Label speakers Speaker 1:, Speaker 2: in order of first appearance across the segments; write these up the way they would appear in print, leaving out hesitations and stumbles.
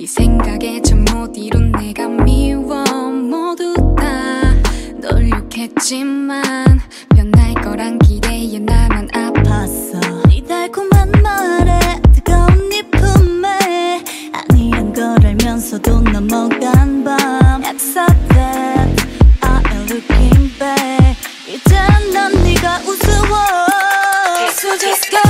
Speaker 1: 네 생각에 잠 못 이룬 내가 미워. 모두 다 널 욕했지만 변할 거란 기대에 나만 아팠어.
Speaker 2: 네 달콤한 말에 뜨거운 네 품에 아니란 걸 알면서도 넘어간 밤 Accept that I am looking back. 이제는 난 네가 우스워. So just go.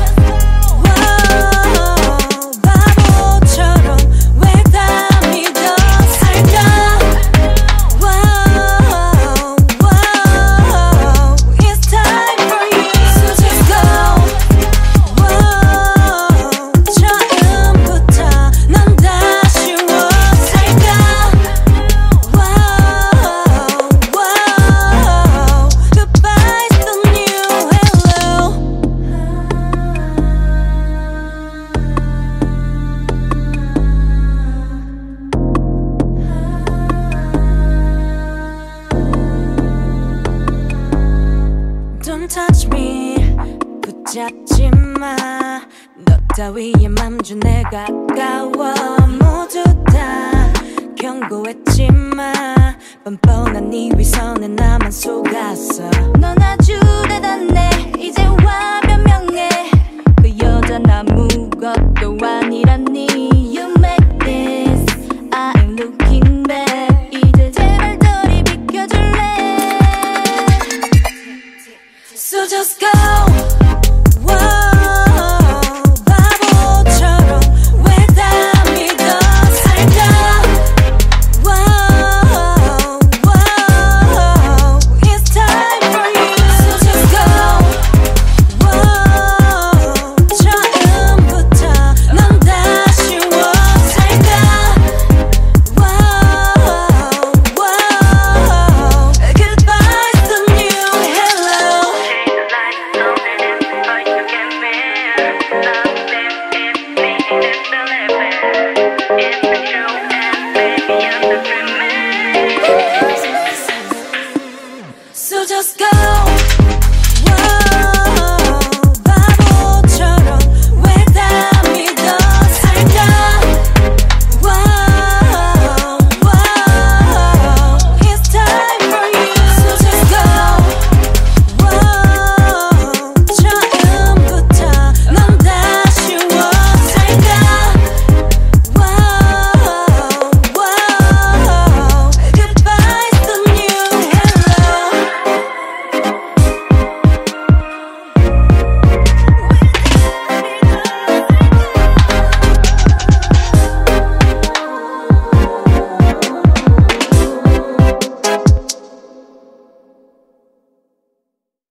Speaker 2: Don't touch me 붙잡지 마. 너 따위에 맘 준 내가 아까워. 모두 다 경고했지만 뻔뻔한 네 위선에 나만 속았어. 넌 아주 대단해. 이제 와 변명해. 그 여자 아무것도 아니라니. You make this I am looking back. 이제 제발 저리 비켜줄래. So just go. 바보처럼 왜 다 믿어 살까. It's time for you. So just go. 처음부터 넌 다시워 살까. Goodbye's the new hello. So just go.